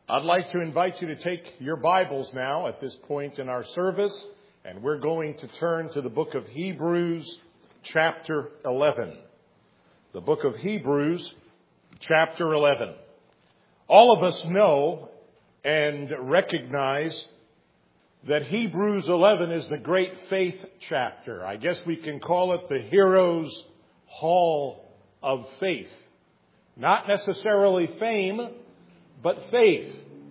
I'd like to invite you to take your Bibles now at this point in our service, and we're going to turn to the book of Hebrews, chapter 11. The book of Hebrews, chapter 11. All of us know and recognize that Hebrews 11 is the great faith chapter. I guess we can call it the Heroes' Hall of Faith. Not necessarily fame, but faith,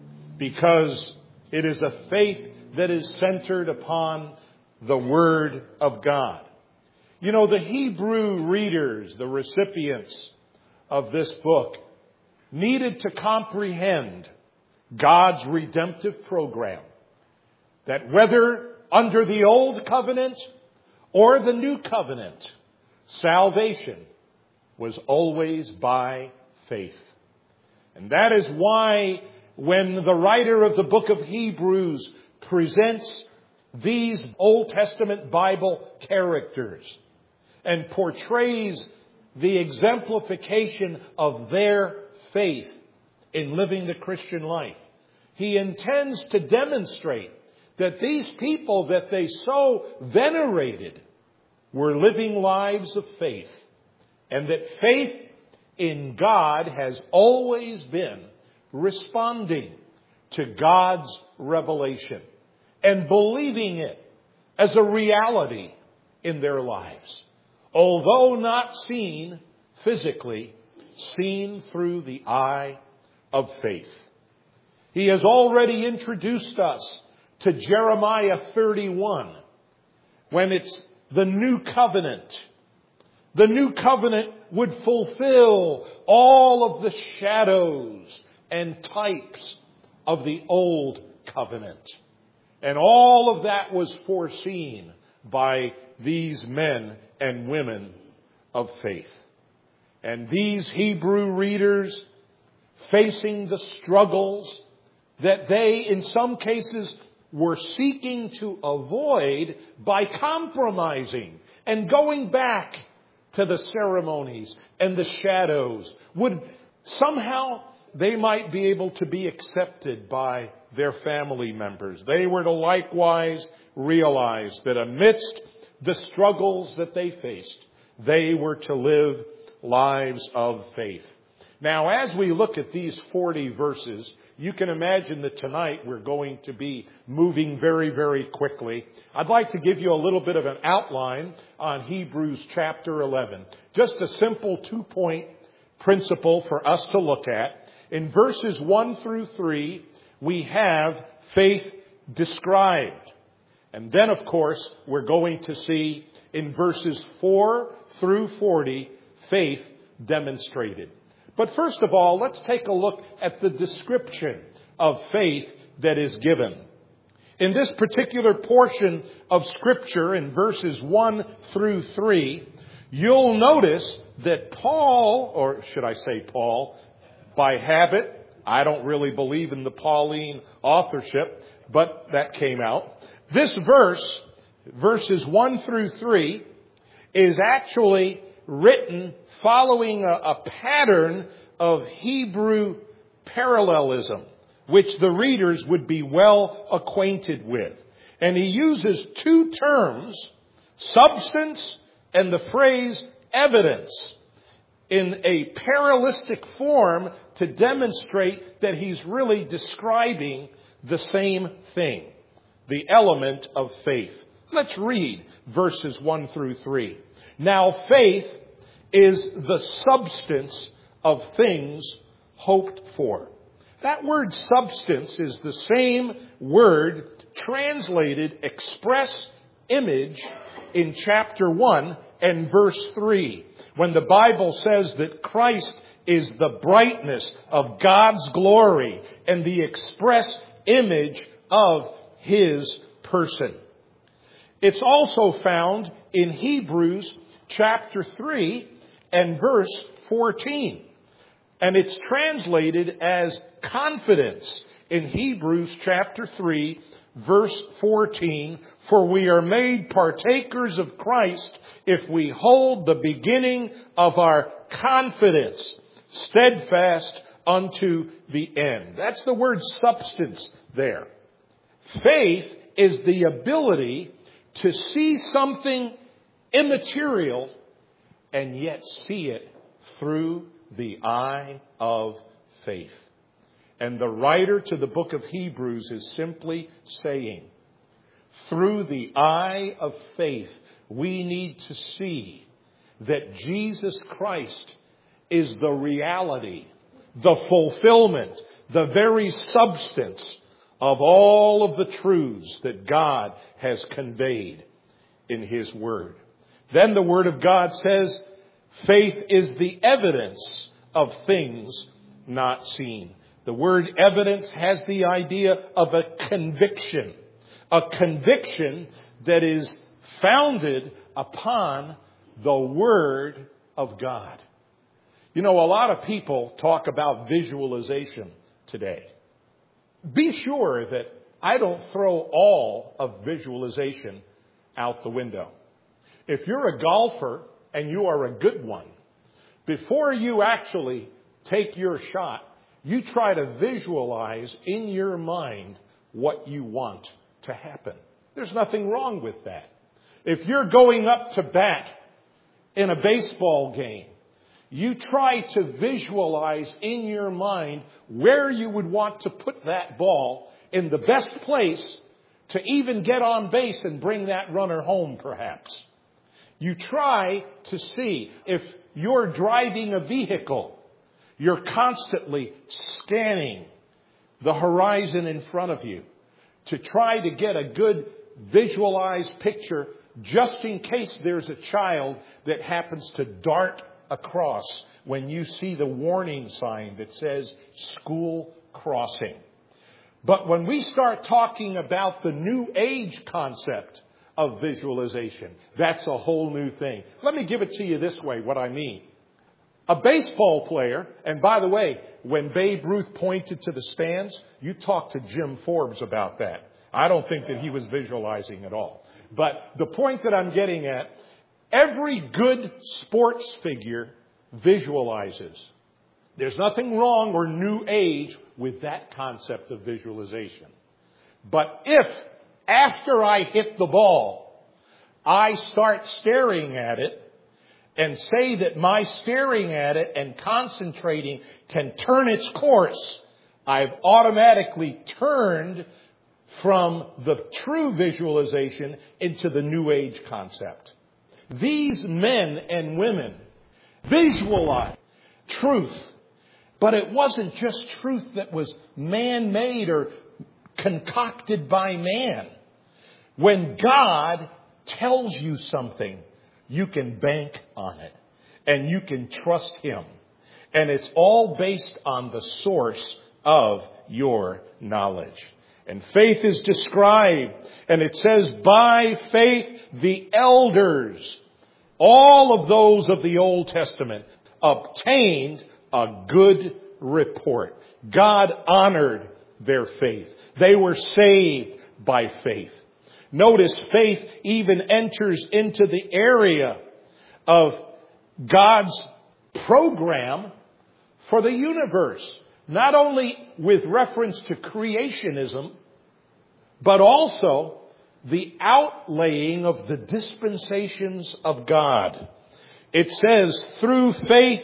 because it is a faith that is centered upon the Word of God. You know, the Hebrew readers, the recipients of this book, needed to comprehend God's redemptive program. That whether under the Old Covenant or the New Covenant, salvation was always by faith. And that is why when the writer of the book of Hebrews presents these Old Testament Bible characters and portrays the exemplification of their faith in living the Christian life, he intends to demonstrate that these people that they so venerated were living lives of faith, and that faith in God has always been responding to God's revelation and believing it as a reality in their lives. Although not seen physically, seen through the eye of faith. He has already introduced us to Jeremiah 31, when it's the new covenant. The new covenant would fulfill all of the shadows and types of the old covenant. And all of that was foreseen by these men and women of faith. And these Hebrew readers, facing the struggles that they, in some cases, were seeking to avoid by compromising and going back to the ceremonies and the shadows, would somehow they might be able to be accepted by their family members. They were to likewise realize that amidst the struggles that they faced, they were to live lives of faith. Now, as we look at these 40 verses, you can imagine that tonight we're going to be moving very, very quickly. I'd like to give you a little bit of an outline on Hebrews chapter 11. Just a simple 2-point principle for us to look at. In verses 1 through 3, we have faith described. And then, of course, we're going to see in verses 4 through 40, faith demonstrated. But first of all, let's take a look at the description of faith that is given. In this particular portion of Scripture, in verses 1 through 3, you'll notice that Paul, or should I say Paul, by habit, I don't really believe in the Pauline authorship, but that came out. This verse, verses 1 through 3, is actually written following a pattern of Hebrew parallelism, which the readers would be well acquainted with. And he uses two terms, substance and the phrase evidence, in a parallelistic form to demonstrate that he's really describing the same thing, the element of faith. Let's read verses 1 through 3. Now faith is the substance of things hoped for. That word substance is the same word translated express image in chapter 1 and verse 3, when the Bible says that Christ is the brightness of God's glory and the express image of His person. It's also found in Hebrews chapter 3 and verse 14. And it's translated as confidence in Hebrews chapter 3, verse 14. For we are made partakers of Christ if we hold the beginning of our confidence steadfast unto the end. That's the word substance there. Faith is the ability to see something immaterial and yet see it through the eye of faith. And the writer to the book of Hebrews is simply saying, through the eye of faith, we need to see that Jesus Christ is the reality, the fulfillment, the very substance of all of the truths that God has conveyed in His Word. Then the Word of God says, faith is the evidence of things not seen. The word evidence has the idea of a conviction that is founded upon the Word of God. You know, a lot of people talk about visualization today. Be sure that I don't throw all of visualization out the window. If you're a golfer and you are a good one, before you actually take your shot, you try to visualize in your mind what you want to happen. There's nothing wrong with that. If you're going up to bat in a baseball game, you try to visualize in your mind where you would want to put that ball in the best place to even get on base and bring that runner home, perhaps. You try to see, if you're driving a vehicle, you're constantly scanning the horizon in front of you to try to get a good visualized picture just in case there's a child that happens to dart across when you see the warning sign that says school crossing. But when we start talking about the New Age concept of visualization, that's a whole new thing. Let me give it to you this way, what I mean. A baseball player, and by the way, when Babe Ruth pointed to the stands, you talk to Jim Forbes about that. I don't think that he was visualizing at all. But the point that I'm getting at, every good sports figure visualizes. There's nothing wrong or new age with that concept of visualization. But if, after I hit the ball, I start staring at it, and say that my staring at it and concentrating can turn its course, I've automatically turned from the true visualization into the New Age concept. These men and women visualize truth, but it wasn't just truth that was man-made or concocted by man. When God tells you something, you can bank on it and you can trust Him. And it's all based on the source of your knowledge. And faith is described, and it says, by faith the elders, all of those of the Old Testament, obtained a good report. God honored their faith. They were saved by faith. Notice faith even enters into the area of God's program for the universe. Not only with reference to creationism, but also the outlaying of the dispensations of God. It says, through faith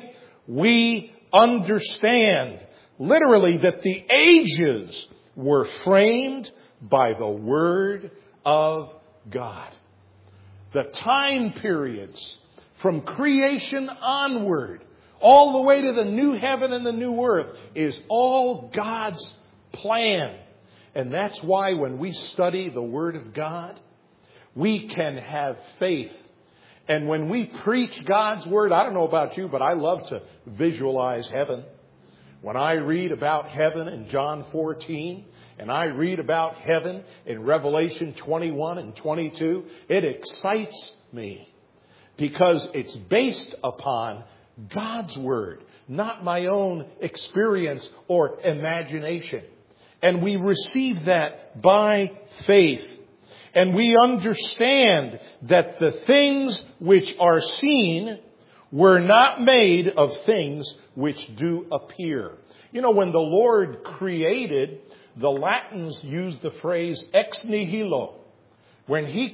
we understand, literally, that the ages were framed by the Word of God. The time periods from creation onward, all the way to the new heaven and the new earth, is all God's plan. And that's why when we study the Word of God, we can have faith. And when we preach God's Word, I don't know about you, but I love to visualize heaven. When I read about heaven in John 14, and I read about heaven in Revelation 21 and 22, it excites me because it's based upon God's Word, not my own experience or imagination. And we receive that by faith. And we understand that the things which are seen were not made of things which do appear. You know, when the Lord created, the Latins used the phrase ex nihilo. When He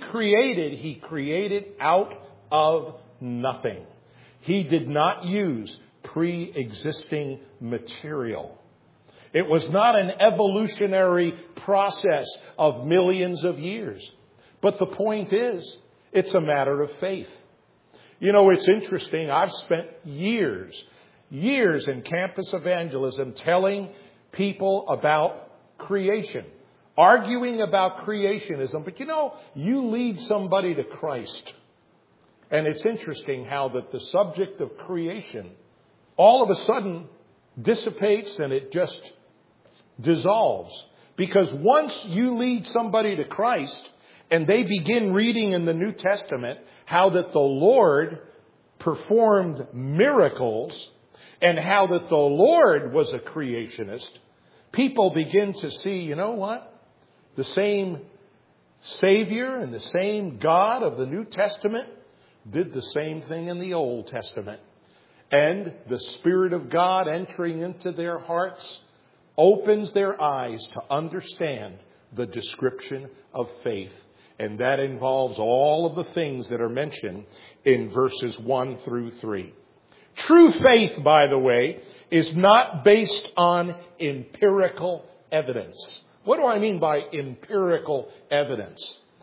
created out of nothing. He did not use pre-existing material. It was not an evolutionary process of millions of years. But the point is, it's a matter of faith. You know, it's interesting. I've spent years in campus evangelism telling people about creation, arguing about creationism. But you know, you lead somebody to Christ. And it's interesting how that the subject of creation all of a sudden dissipates and it just dissolves. Because once you lead somebody to Christ and they begin reading in the New Testament how that the Lord performed miracles and how that the Lord was a creationist, people begin to see, you know what? The same Savior and the same God of the New Testament did the same thing in the Old Testament. And the Spirit of God entering into their hearts opens their eyes to understand the description of faith. And that involves all of the things that are mentioned in verses 1 through 3. True faith, by the way, is not based on empirical evidence. What do I mean by empirical evidence?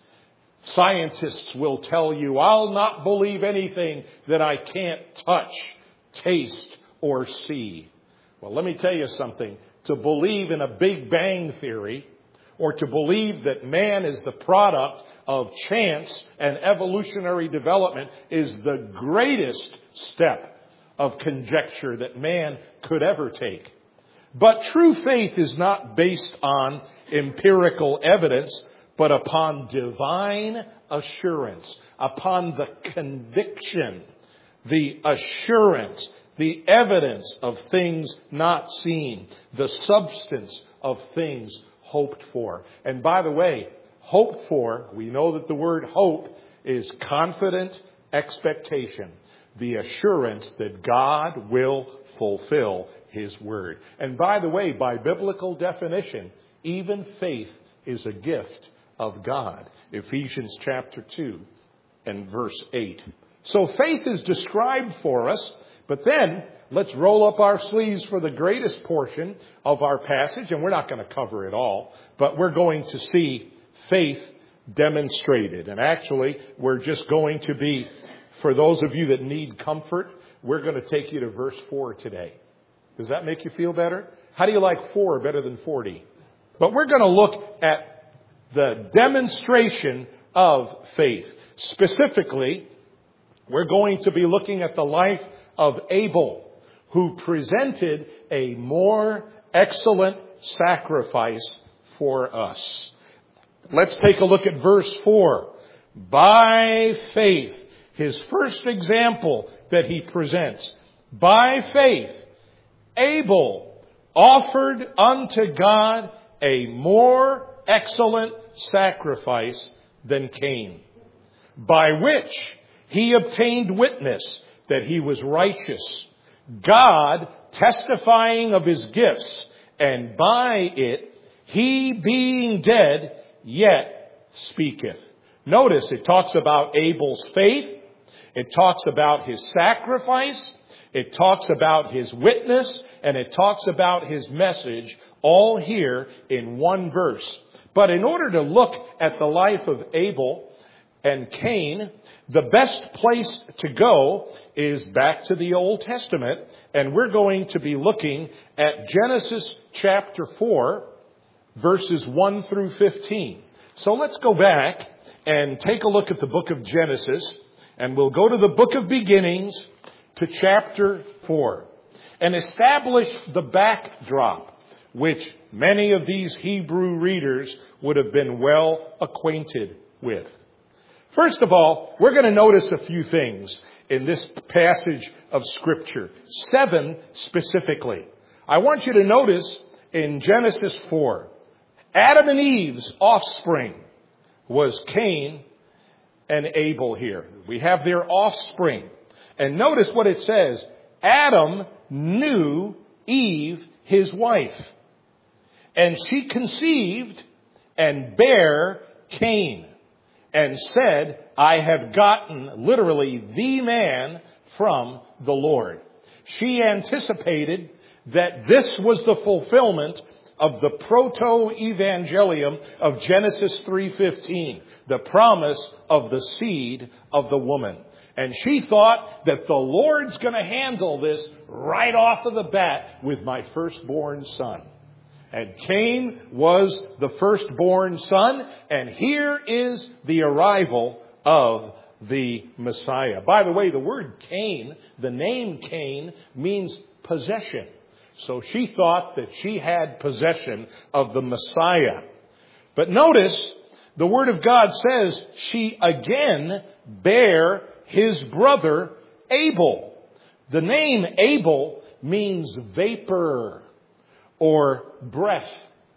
Scientists will tell you, I'll not believe anything that I can't touch, taste, or see. Well, let me tell you something. To believe in a Big Bang theory, or to believe that man is the product of chance and evolutionary development, is the greatest step of conjecture that man could ever take. But true faith is not based on empirical evidence, but upon divine assurance, upon the conviction, the assurance, the evidence of things not seen, the substance of things hoped for. And by the way, hoped for, we know that the word hope is confident expectation, the assurance that God will fulfill His word. And by the way, by biblical definition, even faith is a gift of God. Ephesians chapter 2 and verse 8. So faith is described for us, but then let's roll up our sleeves for the greatest portion of our passage, and we're not going to cover it all, but we're going to see faith demonstrated. And actually, we're just going to be, for those of you that need comfort, we're going to take you to verse 4 today. Does that make you feel better? How do you like 4 better than 40? But we're going to look at the demonstration of faith. Specifically, we're going to be looking at the life of Abel, who presented a more excellent sacrifice for us. Let's take a look at verse 4. By faith, his first example that he presents. By faith, Abel offered unto God a more excellent sacrifice than Cain, by which he obtained witness that he was righteous, God testifying of his gifts, and by it he being dead yet speaketh. Notice it talks about Abel's faith, it talks about his sacrifice, it talks about his witness, and it talks about his message, all here in one verse. But in order to look at the life of Abel and Cain, the best place to go is back to the Old Testament, and we're going to be looking at Genesis chapter 4, verses 1 through 15. So let's go back and take a look at the book of Genesis, and we'll go to the book of beginnings to chapter 4 and establish the backdrop, which many of these Hebrew readers would have been well acquainted with. First of all, we're going to notice a few things in this passage of Scripture, 7 specifically. I want you to notice in Genesis 4, Adam and Eve's offspring was Cain and Abel here. We have their offspring. And notice what it says. Adam knew Eve, his wife. And she conceived and bare Cain, and said, I have gotten, literally, the man from the Lord. She anticipated that this was the fulfillment of the proto-evangelium of Genesis 3:15, the promise of the seed of the woman. And she thought that the Lord's going to handle this right off of the bat with my firstborn son. And Cain was the firstborn son, and here is the arrival of the Messiah. By the way, the word Cain, the name Cain, means possession. So she thought that she had possession of the Messiah. But notice, the Word of God says she again bare his brother Abel. The name Abel means vapor or breath.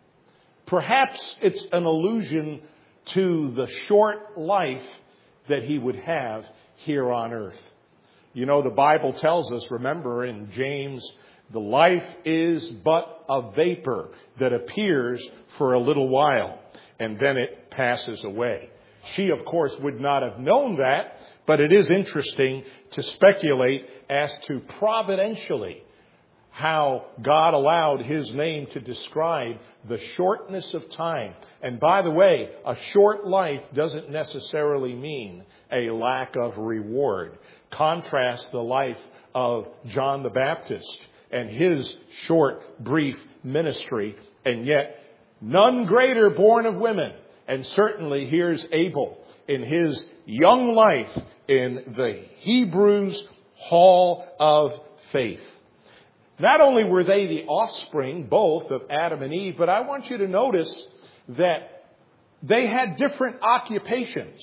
Perhaps it's an allusion to the short life that he would have here on earth. You know, the Bible tells us, remember in James, the life is but a vapor that appears for a little while and then it passes away. She, of course, would not have known that, but it is interesting to speculate as to providentially how God allowed his name to describe the shortness of time. And by the way, a short life doesn't necessarily mean a lack of reward. Contrast the life of John the Baptist and his short, brief ministry, and yet none greater born of women. And certainly here's Abel in his young life in the Hebrews Hall of Faith. Not only were they the offspring, both of Adam and Eve, but I want you to notice that they had different occupations.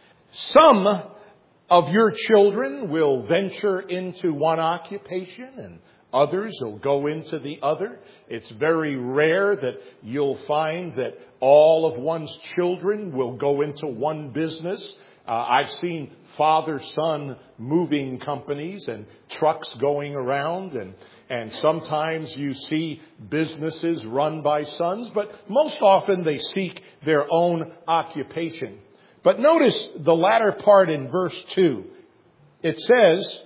Some of your children will venture into one occupation and others will go into the other. It's very rare that you'll find that all of one's children will go into one business. I've seen father-son moving companies and trucks going around, and sometimes you see businesses run by sons, but most often they seek their own occupation. But notice the latter part in verse 2. It says,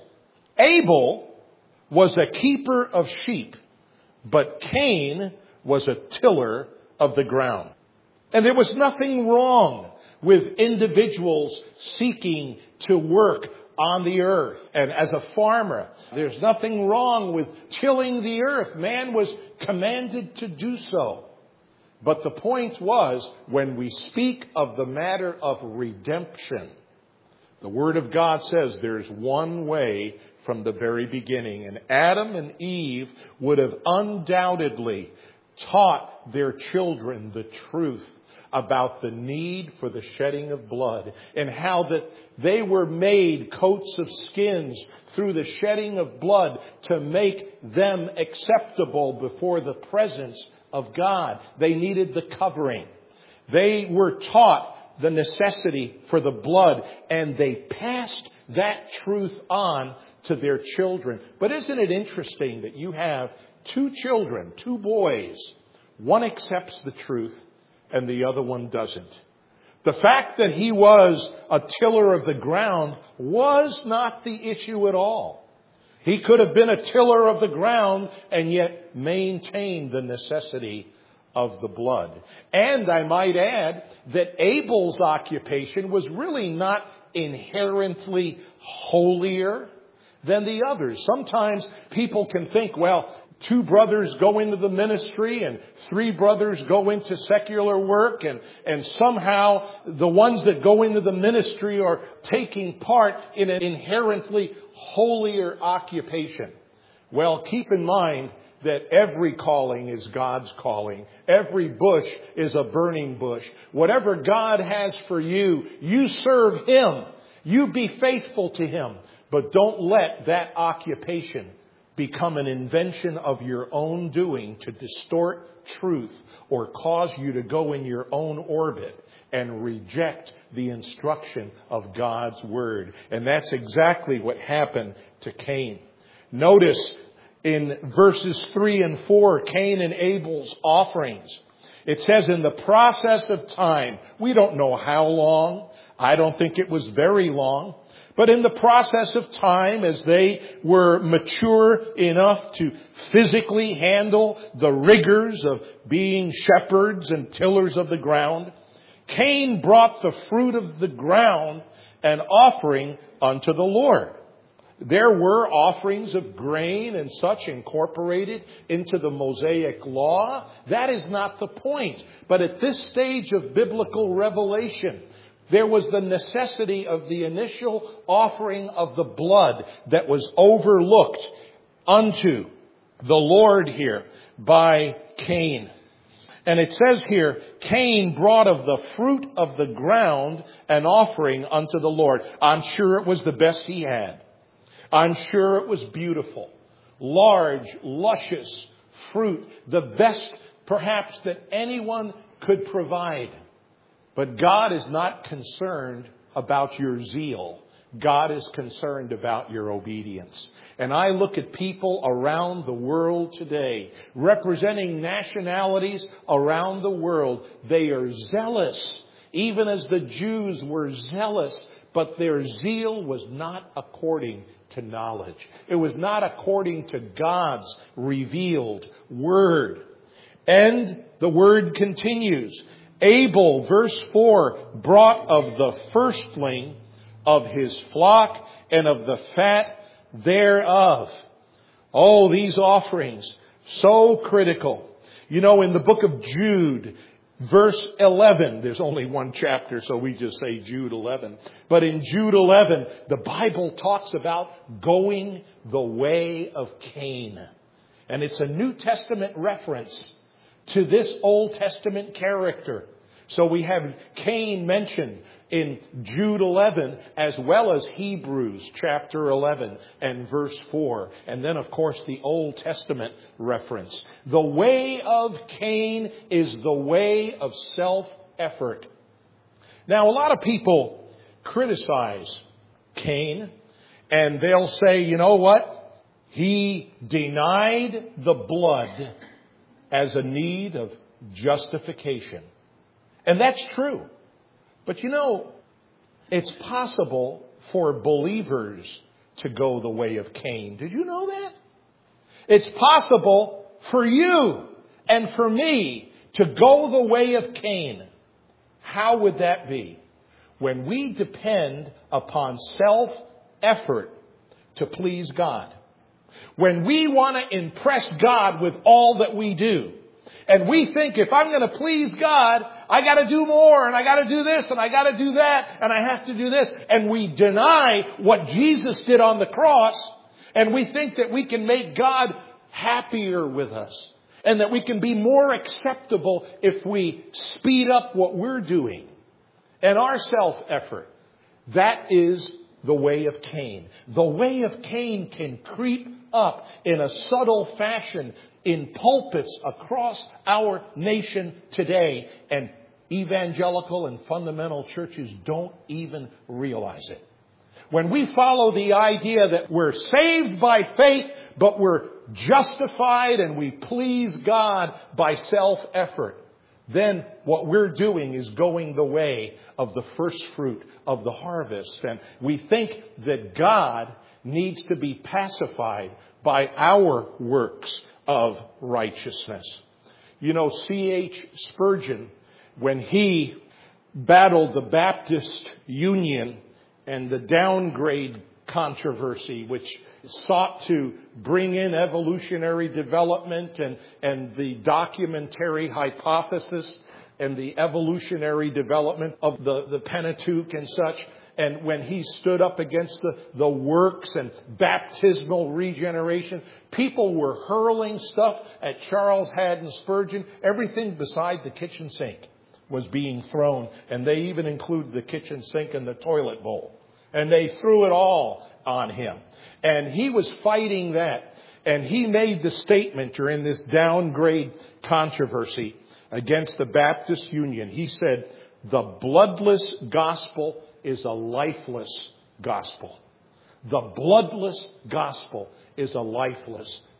Abel was a keeper of sheep, but Cain was a tiller of the ground. And there was nothing wrong with individuals seeking to work on the earth. And as a farmer, there's nothing wrong with tilling the earth. Man was commanded to do so. But the point was, when we speak of the matter of redemption, the Word of God says there's one way from the very beginning. And Adam and Eve would have undoubtedly taught their children the truth about the need for the shedding of blood and how that they were made coats of skins through the shedding of blood to make them acceptable before the presence of God. They needed the covering. They were taught the necessity for the blood, and they passed that truth on to their children. But isn't it interesting that you have two children, two boys, one accepts the truth and the other one doesn't. The fact that he was a tiller of the ground was not the issue at all. He could have been a tiller of the ground and yet maintained the necessity of the blood. And I might add that Abel's occupation was really not inherently holier than the others. Sometimes people can think, well, 2 brothers go into the ministry and 3 brothers go into secular work, and somehow the ones that go into the ministry are taking part in an inherently holier occupation. Well, keep in mind that every calling is God's calling. Every bush is a burning bush. Whatever God has for you, you serve Him. You be faithful to Him. But don't let that occupation become an invention of your own doing to distort truth or cause you to go in your own orbit and reject the instruction of God's Word. And that's exactly what happened to Cain. Notice in verses 3 and 4, Cain and Abel's offerings. It says in the process of time, we don't know how long. I don't think it was very long. But in the process of time, as they were mature enough to physically handle the rigors of being shepherds and tillers of the ground, Cain brought the fruit of the ground an offering unto the Lord. There were offerings of grain and such incorporated into the Mosaic law. That is not the point. But at this stage of biblical revelation, there was the necessity of the initial offering of the blood that was overlooked unto the Lord here by Cain. And it says here, Cain brought of the fruit of the ground an offering unto the Lord. I'm sure it was the best he had. I'm sure it was beautiful, large, luscious fruit, the best perhaps that anyone could provide. But God is not concerned about your zeal. God is concerned about your obedience. And I look at people around the world today, representing nationalities around the world. They are zealous, even as the Jews were zealous, but their zeal was not according to knowledge. It was not according to God's revealed word. And the word continues. Abel, verse 4, brought of the firstling of his flock and of the fat thereof. Oh, these offerings, so critical. You know, in the book of Jude, verse 11, there's only one chapter, so we just say Jude 11. But in Jude 11, the Bible talks about going the way of Cain. And it's a New Testament reference to this Old Testament character. So we have Cain mentioned in Jude 11 as well as Hebrews chapter 11 and verse 4. And then, of course, the Old Testament reference. The way of Cain is the way of self-effort. Now, a lot of people criticize Cain, and they'll say, you know what? He denied the blood as a need of justification. And that's true. But you know, it's possible for believers to go the way of Cain. Did you know that? It's possible for you and for me to go the way of Cain. How would that be? When we depend upon self-effort to please God. When we want to impress God with all that we do. And we think if I'm going to please God, I got to do more, and I got to do this, and I got to do that, and I have to do this. And we deny what Jesus did on the cross, and we think that we can make God happier with us, and that we can be more acceptable if we speed up what we're doing and our self-effort. That is the way of Cain. The way of Cain can creep up in a subtle fashion in pulpits across our nation today, and evangelical and fundamental churches don't even realize it. When we follow the idea that we're saved by faith, but we're justified and we please God by self-effort, then what we're doing is going the way of the first fruit of the harvest. And we think that God needs to be pacified by our works of righteousness. You know, C.H. Spurgeon, when he battled the Baptist Union and the downgrade controversy, which sought to bring in evolutionary development and the documentary hypothesis and the evolutionary development of the Pentateuch and such. And when he stood up against the works and baptismal regeneration, people were hurling stuff at Charles Haddon Spurgeon. Everything beside the kitchen sink was being thrown. And they even included the kitchen sink and the toilet bowl. And they threw it all on him. And he was fighting that. And he made the statement during this downgrade controversy against the Baptist Union. He said, "The bloodless gospel is a lifeless gospel." The bloodless gospel is a lifeless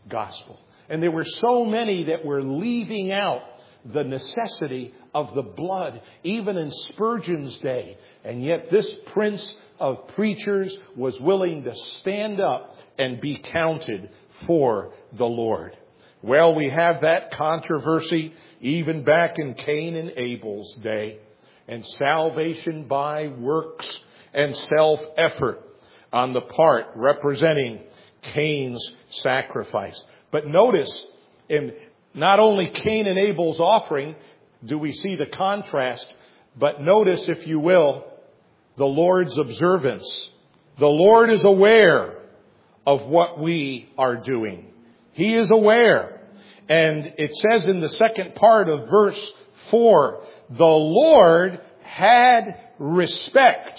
gospel. And there were so many that were leaving out the necessity of the blood, even in Spurgeon's day. And yet this prince of preachers was willing to stand up and be counted for the Lord. Well, we have that controversy even back in Cain and Abel's day. And salvation by works and self-effort on the part representing Cain's sacrifice. But notice, in not only Cain and Abel's offering do we see the contrast, but notice, if you will, the Lord's observance. The Lord is aware of what we are doing. He is aware. And it says in the second part of verse 4, the Lord had respect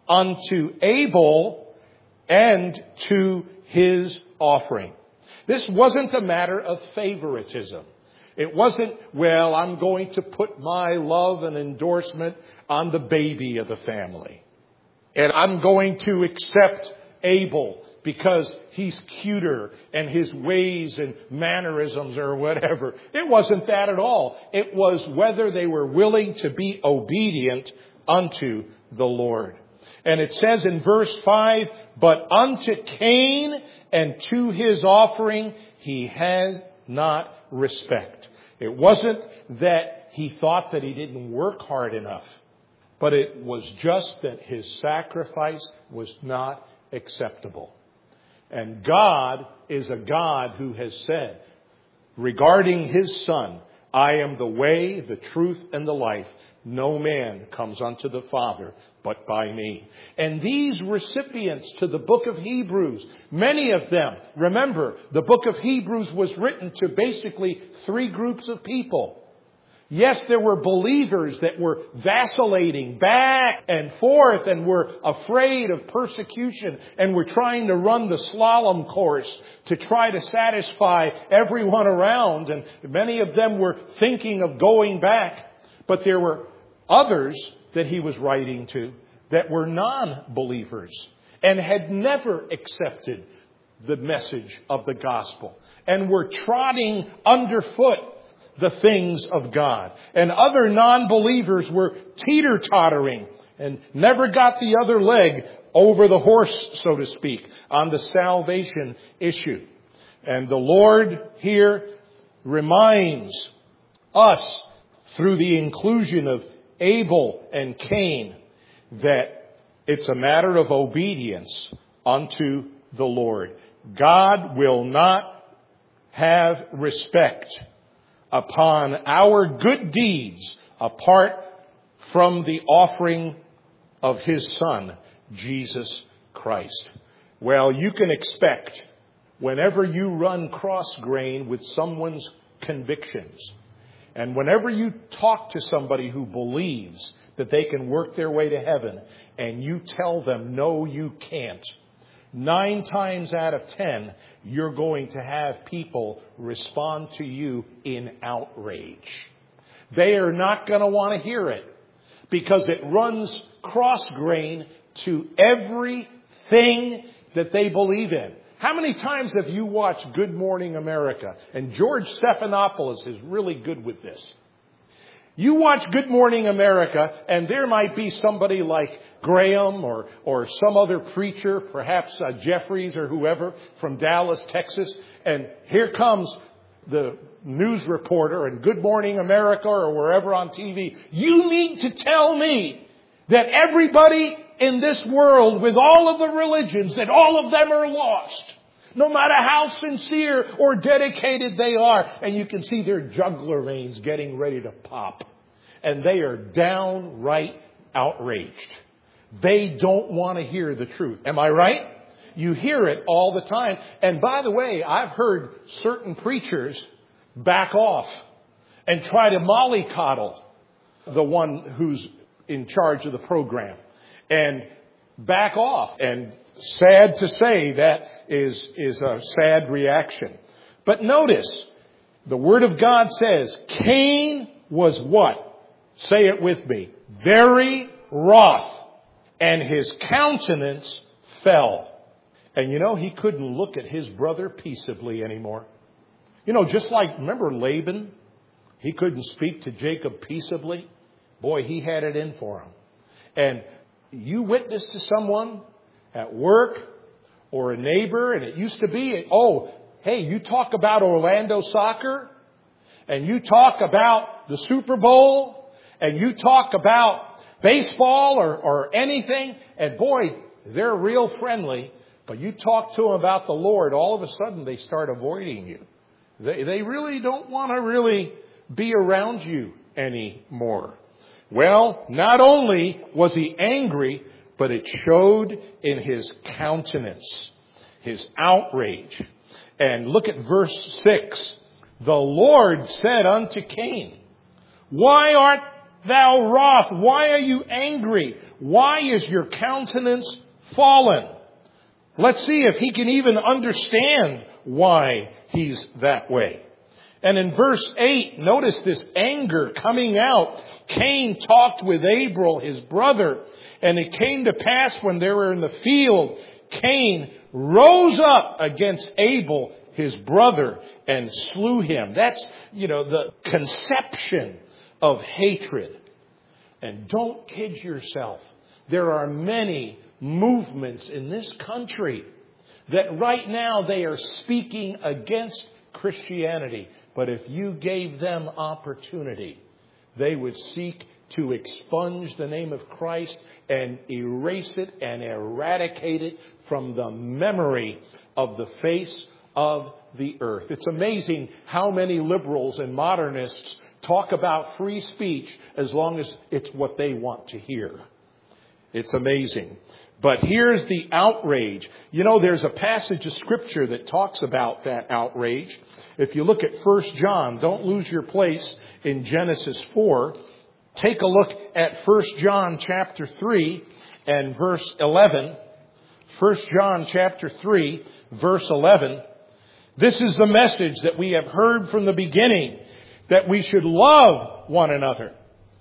unto Abel and to his offering. This wasn't a matter of favoritism. It wasn't, well, I'm going to put my love and endorsement on the baby of the family. And I'm going to accept Abel because he's cuter and his ways and mannerisms or whatever. It wasn't that at all. It was whether they were willing to be obedient unto the Lord. And it says in verse 5, but unto Cain and to his offering he had not respect. It wasn't that he thought that he didn't work hard enough, but it was just that his sacrifice was not acceptable. And God is a God who has said regarding his Son, I am the way, the truth, and the life. No man comes unto the Father but by me. And these recipients to the book of Hebrews, many of them, remember, the book of Hebrews was written to basically three groups of people. Yes, there were believers that were vacillating back and forth and were afraid of persecution and were trying to run the slalom course to try to satisfy everyone around. And many of them were thinking of going back. But there were others that he was writing to that were non-believers and had never accepted the message of the gospel and were trotting underfoot the things of God. And other non-believers were teeter-tottering and never got the other leg over the horse, so to speak, on the salvation issue. And the Lord here reminds us through the inclusion of Abel and Cain that it's a matter of obedience unto the Lord. God will not have respect upon our good deeds apart from the offering of his Son, Jesus Christ. Well, you can expect whenever you run cross-grain with someone's convictions, and whenever you talk to somebody who believes that they can work their way to heaven, and you tell them, no, you can't, 9 times out of 10, you're going to have people respond to you in outrage. They are not going to want to hear it because it runs cross-grain to everything that they believe in. How many times have you watched Good Morning America? And George Stephanopoulos is really good with this. You watch Good Morning America, and there might be somebody like Graham or some other preacher, perhaps Jeffries or whoever from Dallas, Texas. And here comes the news reporter in Good Morning America or wherever on TV. You need to tell me that everybody in this world with all of the religions, that all of them are lost. No matter how sincere or dedicated they are. And you can see their jugular veins getting ready to pop. And they are downright outraged. They don't want to hear the truth. Am I right? You hear it all the time. And by the way, I've heard certain preachers back off and try to mollycoddle the one who's in charge of the program. And back off. And sad to say, that is a sad reaction. But notice, the Word of God says, Cain was what? Say it with me. Very wroth, and his countenance fell. And he couldn't look at his brother peaceably anymore. Just like, remember Laban? He couldn't speak to Jacob peaceably. Boy, he had it in for him. And you witness to someone at work or a neighbor, and it used to be, hey, you talk about Orlando soccer, and you talk about the Super Bowl, and you talk about baseball or anything, and boy, they're real friendly. But you talk to them about the Lord, all of a sudden they start avoiding you. They really don't want to really be around you anymore. Well, not only was he angry, but it showed in his countenance, his outrage. And look at verse 6. The Lord said unto Cain, why art thou wroth? Why are you angry? Why is your countenance fallen? Let's see if he can even understand why he's that way. And in verse 8, notice this anger coming out. Cain talked with Abel, his brother, and it came to pass when they were in the field, Cain rose up against Abel, his brother, and slew him. That's, the conception of hatred. And don't kid yourself. There are many movements in this country that right now they are speaking against Christianity. But if you gave them opportunity, they would seek to expunge the name of Christ and erase it and eradicate it from the memory of the face of the earth. It's amazing how many liberals and modernists talk about free speech as long as it's what they want to hear. It's amazing. But here's the outrage. There's a passage of Scripture that talks about that outrage. If you look at 1 John, don't lose your place in Genesis 4. Take a look at 1 John chapter 3 and verse 11. 1 John chapter 3, verse 11. This is the message that we have heard from the beginning, that we should love one another.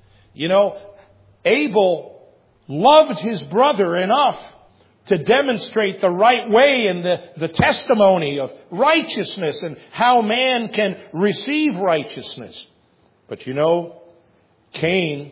Abel loved his brother enough to demonstrate the right way and the testimony of righteousness and how man can receive righteousness. But Cain,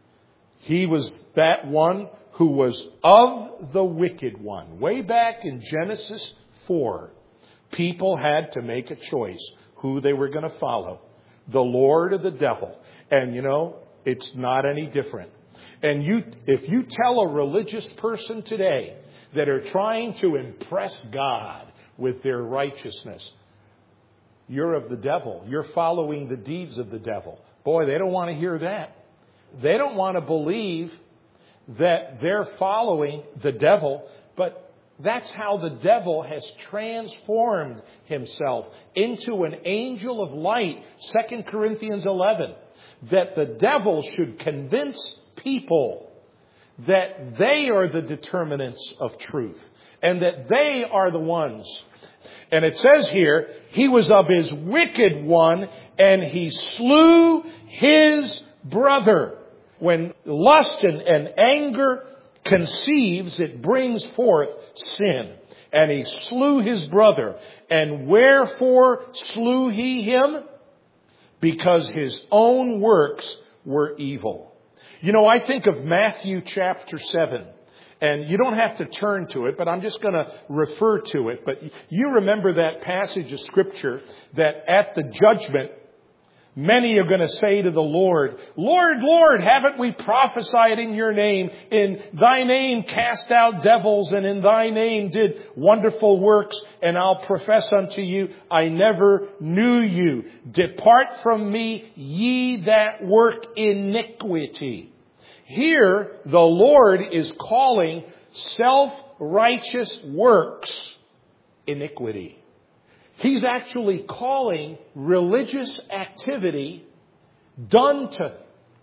he was that one who was of the wicked one. Way back in Genesis 4, people had to make a choice who they were going to follow, the Lord or the devil. And it's not any different. And if you tell a religious person today that are trying to impress God with their righteousness, you're of the devil. You're following the deeds of the devil. Boy, they don't want to hear that. They don't want to believe that they're following the devil, but that's how the devil has transformed himself into an angel of light. 2 Corinthians 11. That the devil should convince people that they are the determinants of truth and that they are the ones. And it says here, he was of his wicked one and he slew his brother. When lust and anger conceives, it brings forth sin. And he slew his brother. And wherefore slew he him? Because his own works were evil. I think of Matthew chapter 7. And you don't have to turn to it, but I'm just going to refer to it. But you remember that passage of Scripture that at the judgment, many are going to say to the Lord, Lord, Lord, haven't we prophesied in your name? In thy name cast out devils, and in thy name did wonderful works. And I'll profess unto you, I never knew you. Depart from me, ye that work iniquity. Here, the Lord is calling self-righteous works iniquity. He's actually calling religious activity done to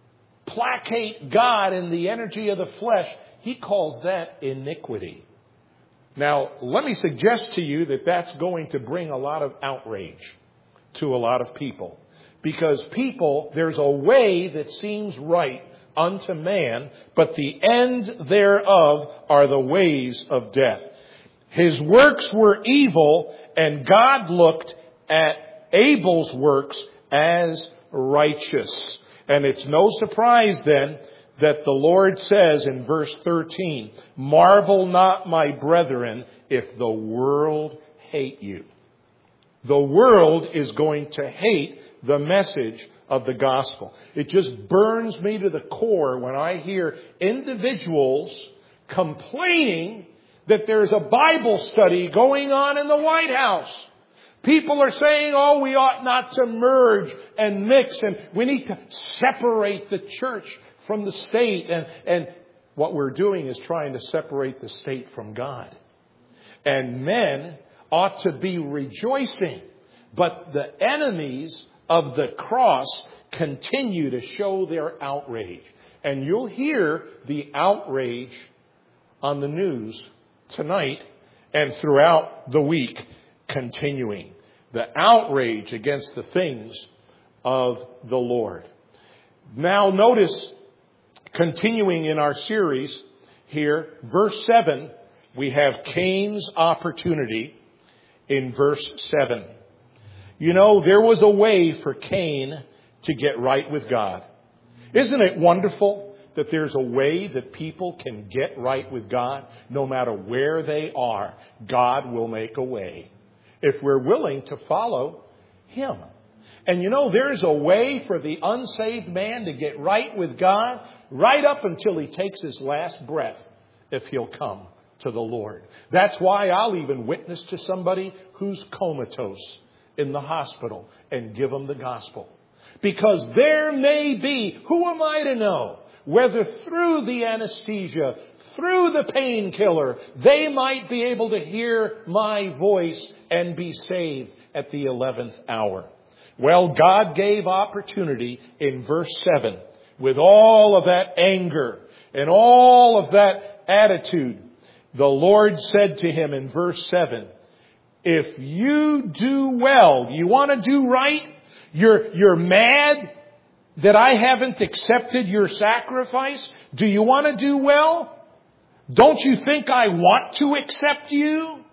placate God in the energy of the flesh. He calls that iniquity. Now, let me suggest to you that that's going to bring a lot of outrage to a lot of people. Because there's a way that seems right unto man, but the end thereof are the ways of death. His works were evil, and God looked at Abel's works as righteous. And it's no surprise then that the Lord says in verse 13, marvel not, my brethren, if the world hate you. The world is going to hate the message of the gospel. It just burns me to the core when I hear individuals complaining that there's a Bible study going on in the White House. People are saying, oh, we ought not to merge and mix, and we need to separate the church from the state. And what we're doing is trying to separate the state from God. And men ought to be rejoicing. But the enemies of the cross continue to show their outrage. And you'll hear the outrage on the news tonight and throughout the week continuing. The outrage against the things of the Lord. Now notice, continuing in our series here, verse 7, we have Cain's opportunity in verse 7. You know, there was a way for Cain to get right with God. Isn't it wonderful that there's a way that people can get right with God? No matter where they are, God will make a way if we're willing to follow Him. And you know, there's a way for the unsaved man to get right with God right up until he takes his last breath, if he'll come to the Lord. That's why I'll even witness to somebody who's comatose in the hospital and give them the gospel. Because there may be, who am I to know, whether through the anesthesia, through the painkiller, they might be able to hear my voice and be saved at the 11th hour. Well, God gave opportunity in verse 7 with all of that anger and all of that attitude. The Lord said to him in verse 7, if you do well, you want to do right? You're mad that I haven't accepted your sacrifice? Do you want to do well? Don't you think I want to accept you?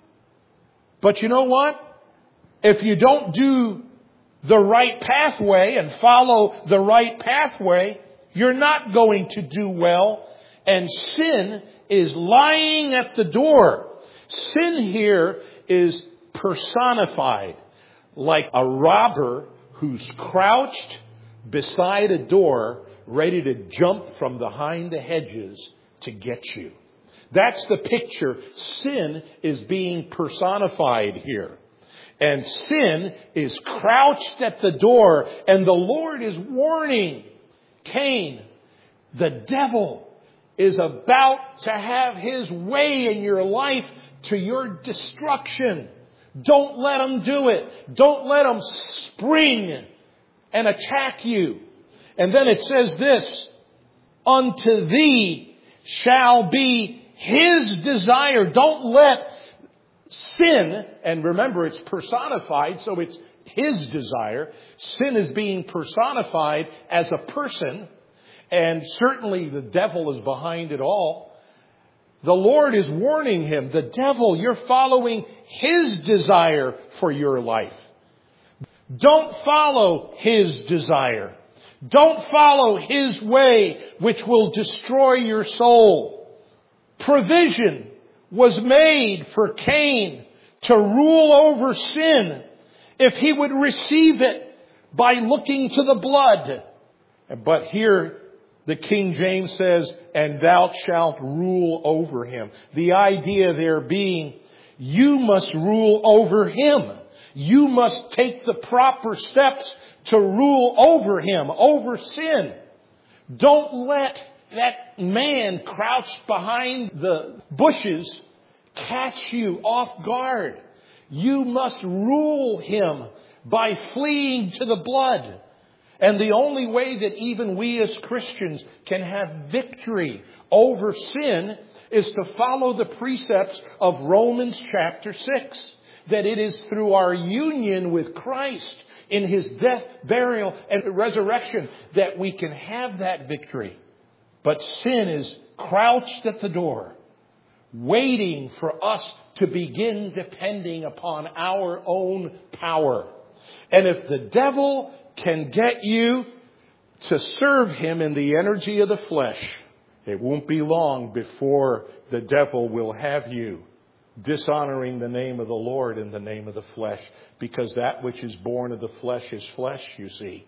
But you know what? If you don't do the right pathway and follow the right pathway, you're not going to do well. And sin is lying at the door. Sin here is personified like a robber who's crouched beside a door ready to jump from behind the hedges to get you. That's the picture. Sin is being personified here. And sin is crouched at the door. And the Lord is warning Cain, the devil is about to have his way in your life to your destruction. Don't let him do it. Don't let him spring and attack you. And then it says this, unto thee shall be his desire. Don't let sin, and remember it's personified, so it's his desire. Sin is being personified as a person, and certainly the devil is behind it all. The Lord is warning him, the devil, you're following his desire for your life. Don't follow his desire. Don't follow his way, which will destroy your soul. Provision was made for Cain to rule over sin if he would receive it by looking to the blood. But here the King James says, and thou shalt rule over him. The idea there being, you must rule over him. You must take the proper steps to rule over him, over sin. Don't let that man crouched behind the bushes catch you off guard. You must rule him by fleeing to the blood. And the only way that even we as Christians can have victory over sin is to follow the precepts of Romans chapter 6. That it is through our union with Christ in his death, burial, and resurrection that we can have that victory. But sin is crouched at the door, waiting for us to begin depending upon our own power. And if the devil can get you to serve him in the energy of the flesh, it won't be long before the devil will have you dishonoring the name of the Lord in the name of the flesh, because that which is born of the flesh is flesh, you see.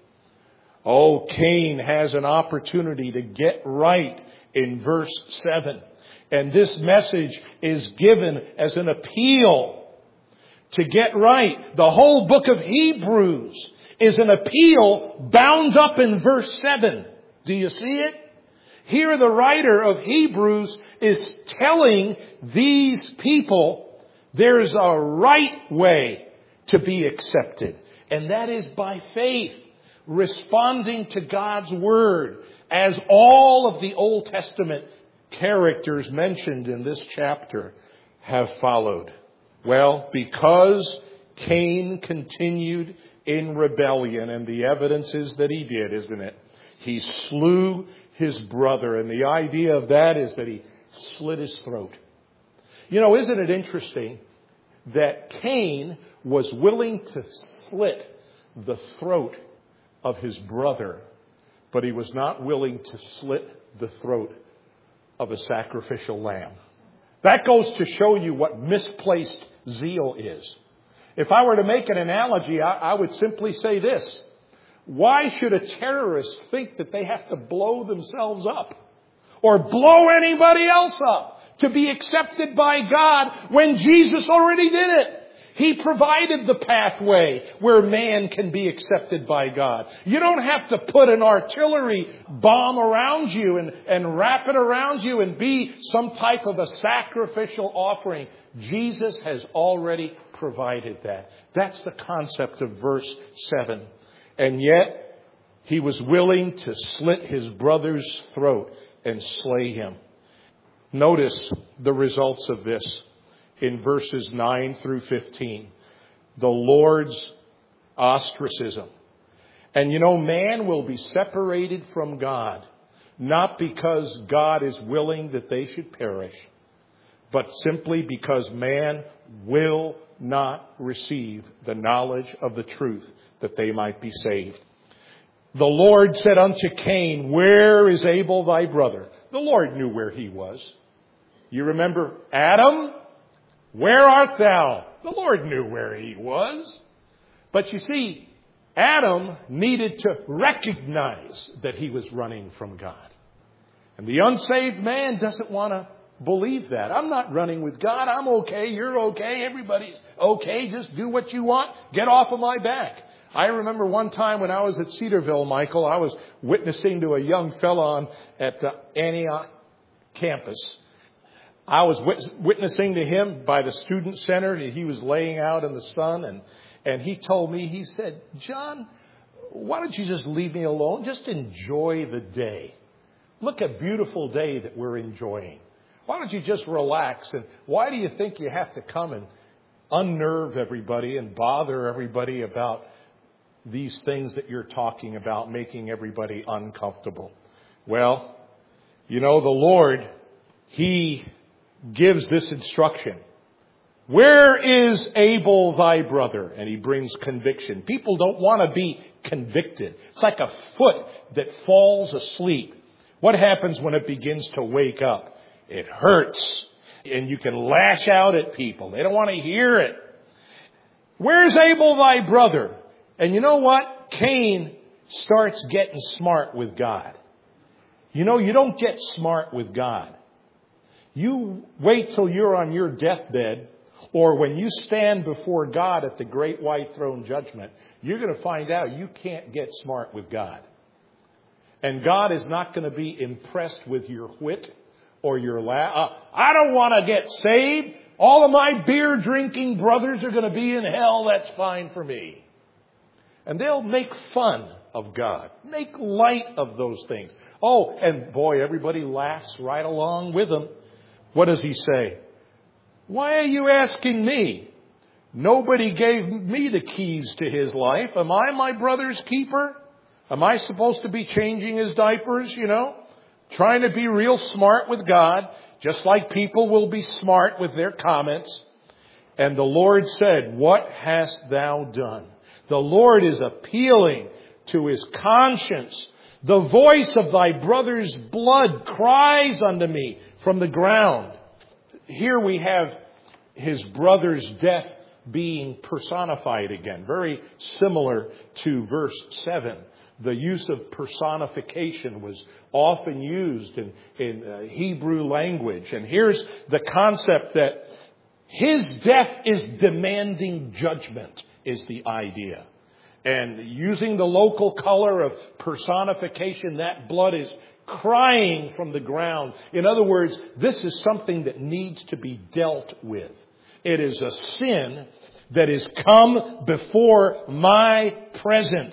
Oh, Cain has an opportunity to get right in verse 7. And this message is given as an appeal to get right. The whole book of Hebrews is an appeal bound up in verse 7. Do you see it? Here the writer of Hebrews is telling these people there's a right way to be accepted. And that is by faith, responding to God's word, as all of the Old Testament characters mentioned in this chapter have followed. Well, because Cain continued in rebellion, and the evidence is that he did, isn't it? He slew his brother, and the idea of that is that he slit his throat. You know, isn't it interesting that Cain was willing to slit the throat of his brother, but he was not willing to slit the throat of a sacrificial lamb? That goes to show you what misplaced zeal is. If I were to make an analogy, I would simply say this. Why should a terrorist think that they have to blow themselves up or blow anybody else up to be accepted by God when Jesus already did it? He provided the pathway where man can be accepted by God. You don't have to put an artillery bomb around you and wrap it around you and be some type of a sacrificial offering. Jesus has already provided that. That's the concept of verse 7. And yet, he was willing to slit his brother's throat and slay him. Notice the results of this in verses 9 through 15. The Lord's ostracism. And you know, man will be separated from God, not because God is willing that they should perish, but simply because man will not receive the knowledge of the truth that they might be saved. The Lord said unto Cain, Where is Abel thy brother? The Lord knew where he was. You remember Adam? Where art thou? The Lord knew where he was. But you see, Adam needed to recognize that he was running from God. And the unsaved man doesn't want to believe that. I'm not running with God. I'm okay. You're okay. Everybody's okay. Just do what you want. Get off of my back. I remember one time when I was at Cedarville, Michael, I was witnessing to a young fellow at the Antioch campus. I was witnessing to him by the student center. He was laying out in the sun, and he told me, he said, John, why don't you just leave me alone? Just enjoy the day. Look at a beautiful day that we're enjoying. Why don't you just relax? And why do you think you have to come and unnerve everybody and bother everybody about these things that you're talking about, making everybody uncomfortable? Well, you know, the Lord, He gives this instruction. Where is Abel thy brother? And He brings conviction. People don't want to be convicted. It's like a foot that falls asleep. What happens when it begins to wake up? It hurts. And you can lash out at people. They don't want to hear it. Where's Abel thy brother? And you know what? Cain starts getting smart with God. You know, you don't get smart with God. You wait till you're on your deathbed, or when you stand before God at the great white throne judgment, you're going to find out you can't get smart with God. And God is not going to be impressed with your wit or your laugh. I don't want to get saved. All of my beer drinking brothers are going to be in hell. That's fine for me. And they'll make fun of God. Make light of those things. Oh, and boy, everybody laughs right along with them. What does He say? Why are you asking me? Nobody gave me the keys to his life. Am I my brother's keeper? Am I supposed to be changing his diapers, you know? Trying to be real smart with God, just like people will be smart with their comments. And the Lord said, what hast thou done? The Lord is appealing to his conscience. The voice of thy brother's blood cries unto me from the ground. Here we have his brother's death being personified again. Very similar to verse 7. The use of personification was often used in Hebrew language. And here's the concept that his death is demanding judgment, is the idea. And using the local color of personification, that blood is crying from the ground. In other words, this is something that needs to be dealt with. It is a sin that is come before my presence.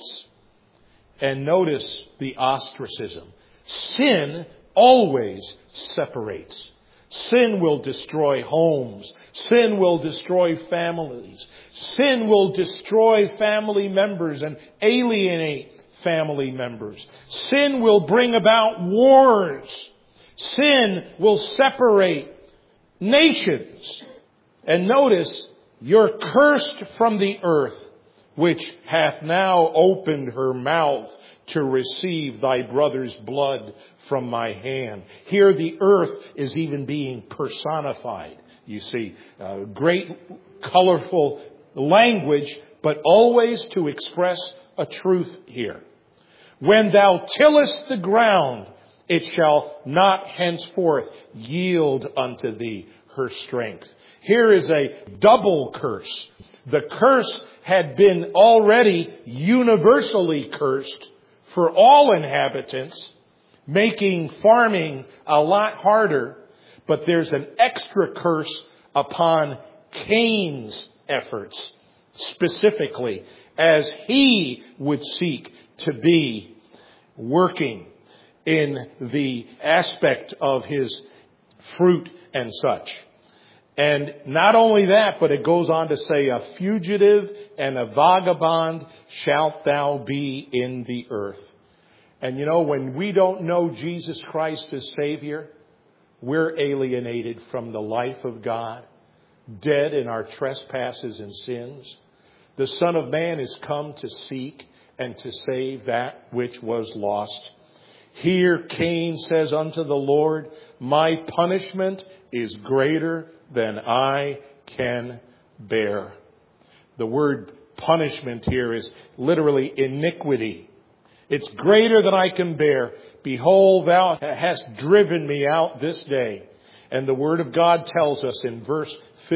And notice the ostracism. Sin always separates. Sin will destroy homes. Sin will destroy families. Sin will destroy family members and alienate family members. Sin will bring about wars. Sin will separate nations. And notice, you're cursed from the earth, which hath now opened her mouth to receive thy brother's blood from my hand. Here the earth is even being personified. You see, great colorful language, but always to express a truth here. When thou tillest the ground, it shall not henceforth yield unto thee her strength. Here is a double curse. The curse had been already universally cursed for all inhabitants, making farming a lot harder. But there's an extra curse upon Cain's efforts, specifically, as he would seek to be working in the aspect of his fruit and such. And not only that, but it goes on to say, a fugitive and a vagabond shalt thou be in the earth. And you know, when we don't know Jesus Christ as Savior, we're alienated from the life of God, dead in our trespasses and sins. The Son of Man is come to seek and to save that which was lost. Here Cain says unto the Lord, my punishment is greater than I can bear. The word punishment here is literally iniquity. It's greater than I can bear. Behold, thou hast driven me out this day. And the word of God tells us in verse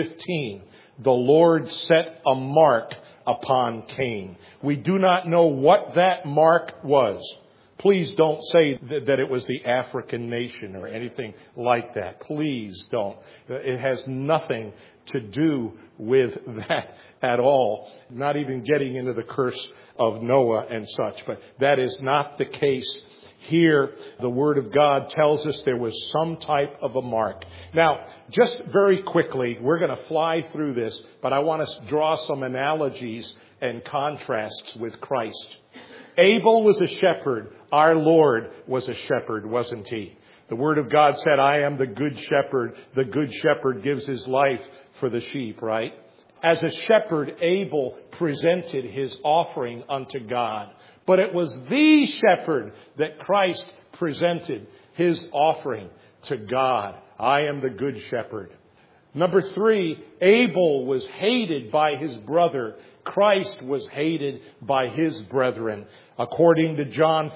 15, the Lord set a mark upon Cain. We do not know what that mark was. Please don't say that it was the African nation or anything like that. Please don't. It has nothing to do with that at all. Not even getting into the curse of Noah and such. But that is not the case. Here, the Word of God tells us there was some type of a mark. Now, just very quickly, we're going to fly through this, but I want to draw some analogies and contrasts with Christ. Abel was a shepherd. Our Lord was a shepherd, wasn't he? The Word of God said, I am the good shepherd. The good shepherd gives his life for the sheep, right? As a shepherd, Abel presented his offering unto God. But it was the shepherd that Christ presented his offering to God. I am the good shepherd. Number 3, Abel was hated by his brother. Christ was hated by his brethren. According to John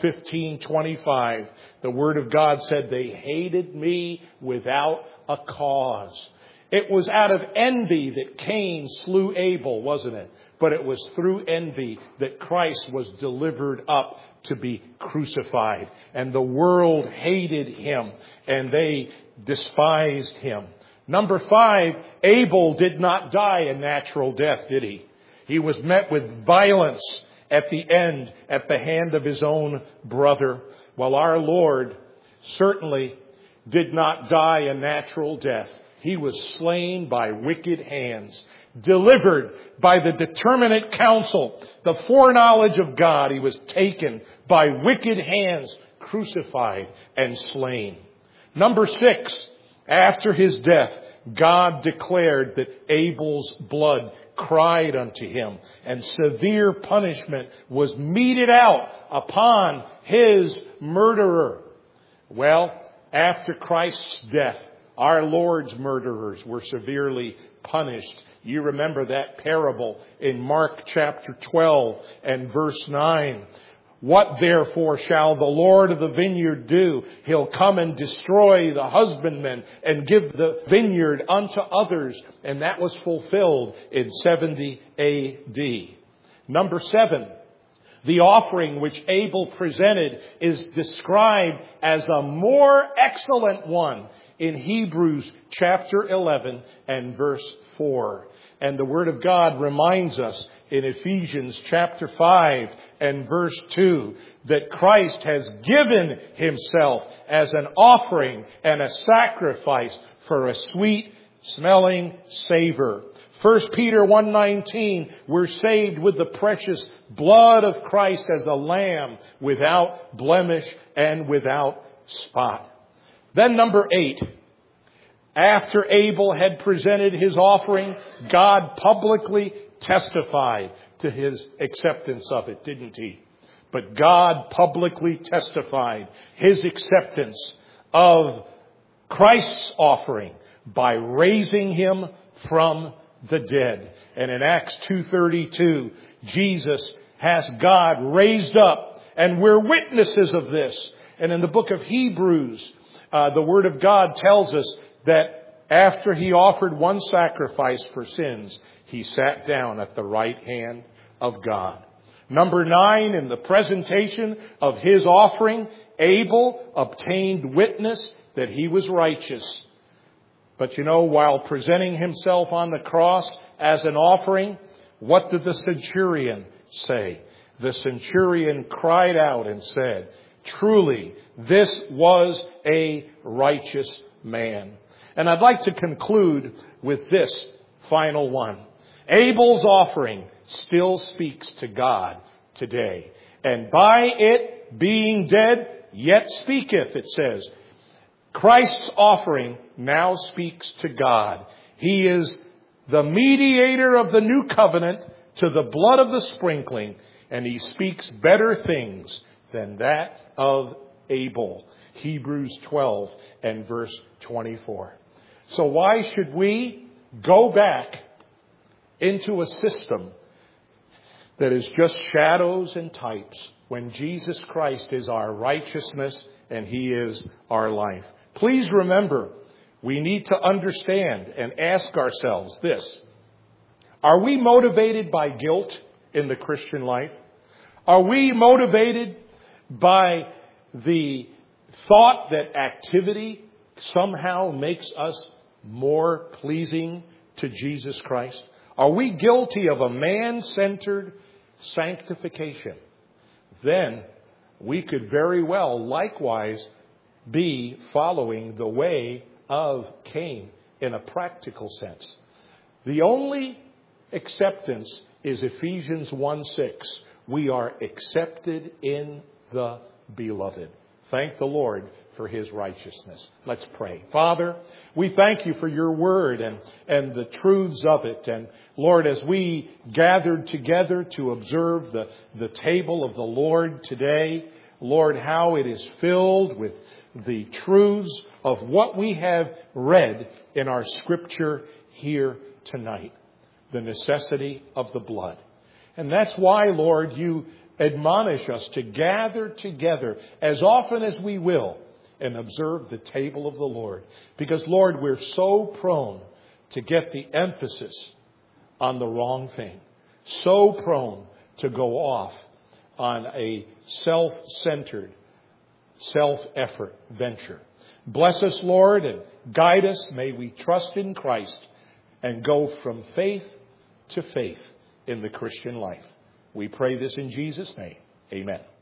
15:25, the Word of God said, they hated me without a cause. It was out of envy that Cain slew Abel, wasn't it? But it was through envy that Christ was delivered up to be crucified. And the world hated him and they despised him. Number 5, Abel did not die a natural death, did he? He was met with violence at the end at the hand of his own brother. While our Lord certainly did not die a natural death. He was slain by wicked hands, delivered by the determinate counsel, the foreknowledge of God. He was taken by wicked hands, crucified and slain. Number 6, after his death, God declared that Abel's blood cried unto him, and severe punishment was meted out upon his murderer. Well, after Christ's death, our Lord's murderers were severely punished. You remember that parable in Mark chapter 12 and verse 9. What therefore shall the Lord of the vineyard do? He'll come and destroy the husbandmen and give the vineyard unto others. And that was fulfilled in 70 AD. Number 7, the offering which Abel presented is described as a more excellent one in Hebrews chapter 11 and verse 4. And the Word of God reminds us in Ephesians chapter 5 and verse 2 that Christ has given himself as an offering and a sacrifice for a sweet smelling savor. 1 Peter 1:19, we're saved with the precious blood of Christ as a lamb without blemish and without spot. Then number 8. After Abel had presented his offering, God publicly testified to his acceptance of it, didn't he? But God publicly testified his acceptance of Christ's offering by raising him from the dead. And in Acts 2:32, Jesus has God raised up, and we're witnesses of this. And in the book of Hebrews, the Word of God tells us that after he offered one sacrifice for sins, he sat down at the right hand of God. Number 9, in the presentation of his offering, Abel obtained witness that he was righteous. But while presenting himself on the cross as an offering, what did the centurion say? The centurion cried out and said, "Truly, this was a righteous man." And I'd like to conclude with this final one. Abel's offering still speaks to God today. And by it being dead, yet speaketh, it says. Christ's offering now speaks to God. He is the mediator of the new covenant to the blood of the sprinkling, and he speaks better things than that of Abel. Hebrews 12 and verse 24. So why should we go back into a system that is just shadows and types when Jesus Christ is our righteousness and he is our life? Please remember, we need to understand and ask ourselves this. Are we motivated by guilt in the Christian life? Are we motivated by the thought that activity somehow makes us more pleasing to Jesus Christ? Are we guilty of a man-centered sanctification? Then we could very well likewise be following the way of Cain in a practical sense. The only acceptance is Ephesians 1:6. We are accepted in the beloved. Thank the Lord for his righteousness. Let's pray. Father, we thank you for your word and the truths of it. And Lord, as we gathered together to observe the table of the Lord today, Lord, how it is filled with the truths of what we have read in our scripture here tonight. The necessity of the blood. And that's why, Lord, you admonish us to gather together as often as we will and observe the table of the Lord. Because, Lord, we're so prone to get the emphasis on the wrong thing. So prone to go off on a self-centered, self-effort venture. Bless us, Lord, and guide us. May we trust in Christ and go from faith to faith in the Christian life. We pray this in Jesus' name. Amen.